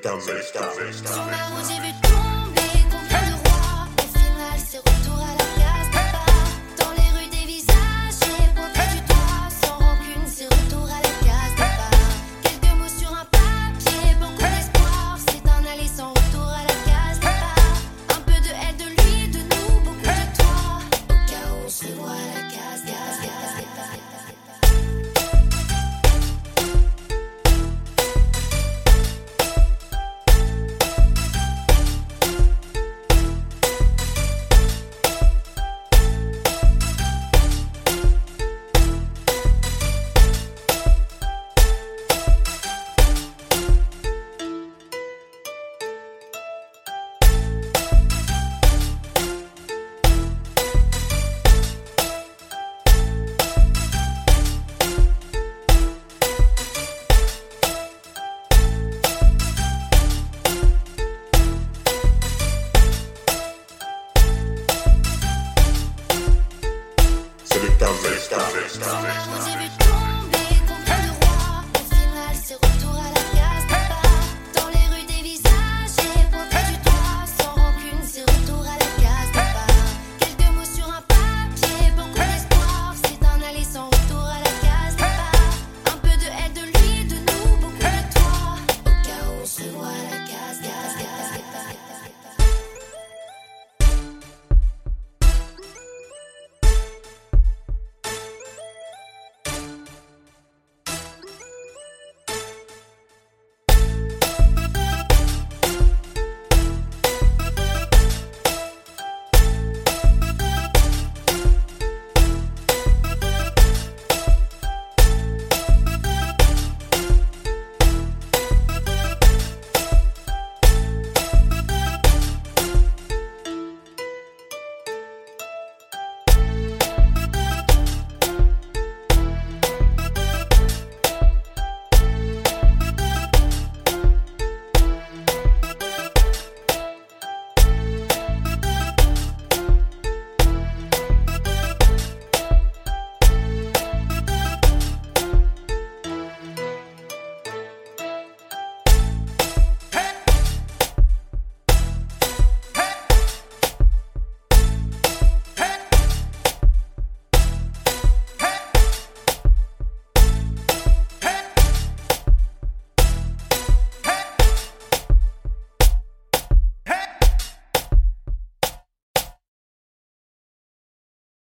Sur la route j'ai vu tomber combien de rois. Au final c'est retour à la case départ. Dans les rues des visages j'ai pointé du doigt. Sans rancune c'est retour à la case départ. Quelques mots sur un papier, beaucoup d'espoir. C'est un aller sans retour à la case départ. Un peu de haine de lui, de nous, beaucoup de toi. Au cas où on se revoit à la case départ. Sur la route j'ai vu tomber